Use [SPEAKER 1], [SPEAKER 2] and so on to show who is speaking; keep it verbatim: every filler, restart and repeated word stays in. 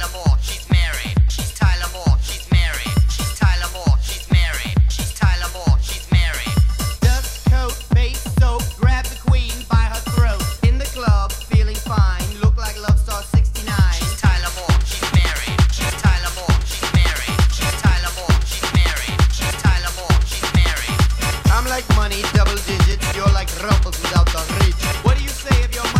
[SPEAKER 1] Tyler Moore, she's married. She's Tyler Moore, she's married. She's Tyler Moore, she's married. She's Tyler Moore, she's married.
[SPEAKER 2] Dust coat, face soap, grab the queen by her throat. In the club, feeling fine, look like Love Star sixty-nine.
[SPEAKER 1] She's Tyler Moore, she's married. She's Tyler Moore, she's married. She's Tyler Moore, she's married. She's Tyler Moore, she's married.
[SPEAKER 2] I'm like money, double digits. You're like ruffles without the ridge. What do you say if your